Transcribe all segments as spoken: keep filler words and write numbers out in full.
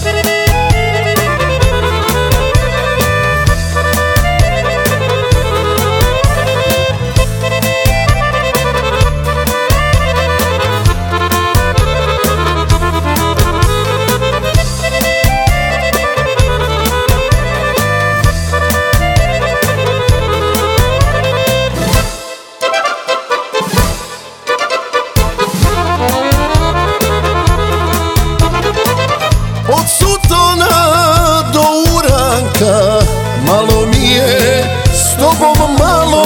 Od Sutona do Uranka malo mi je s tobom malo.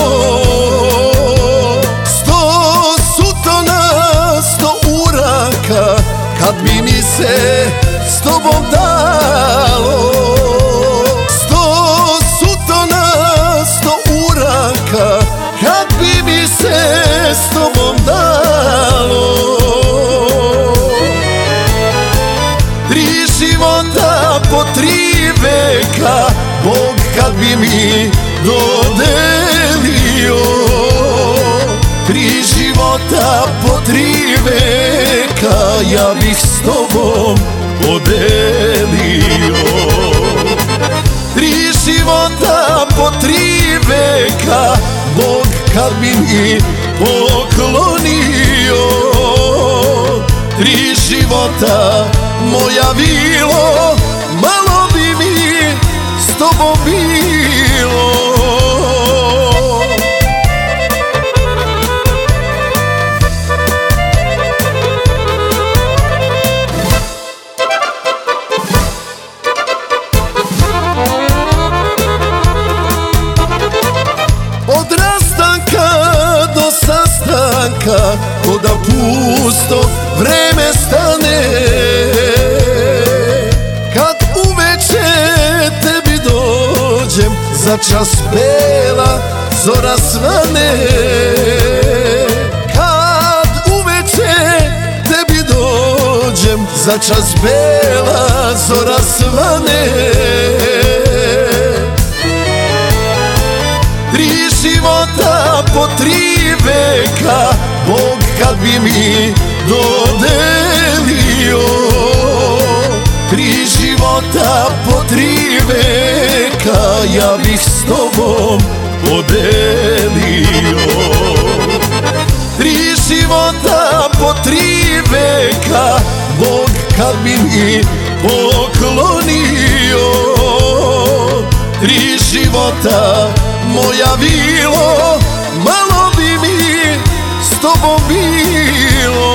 Sto Sutona, sto Uranka, kad bi mi se s tobom dalo. Sto Sutona, sto Uranka, kad bi mi se s tobom dalo. Tri života po tri veka, Bog kad bi mi dodelio. Tri života po tri veka, ja bih s tobom podelio. Tri života po tri veka, Bog kad bi mi poklonio. Tri života moja vilo, malo bi mi s tobom bilo. Od rastanka do sastanka, ko da pusto vreme stane. Kad uveče tebi dođem, za čas bela zora svane. Kad uveče tebi dođem, za čas bela zora svane. Tri života po tri veka, Bog kad bi mi dodelio. Tri života po tri veka, ja bih s tobom podelio. Tri života po tri veka, Bog kad bi mi poklonio. Tri života moja vilo, malo bi mi s tobom bilo.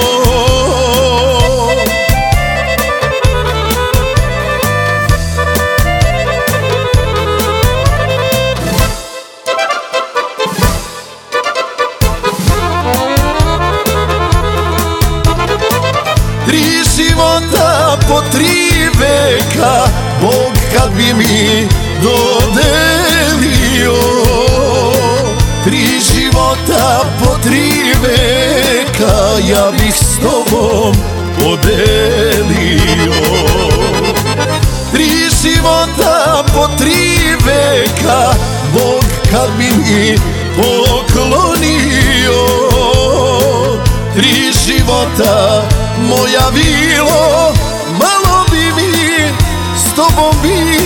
Tri života po tri veka, Bog kad bi mi dodelio. Tri života po tri veka, ja bih s tobom podelio. Tri života po tri veka, Bog kad bi mi poklonio. Tri života moja vilo, malo bi mi s tobom bilo.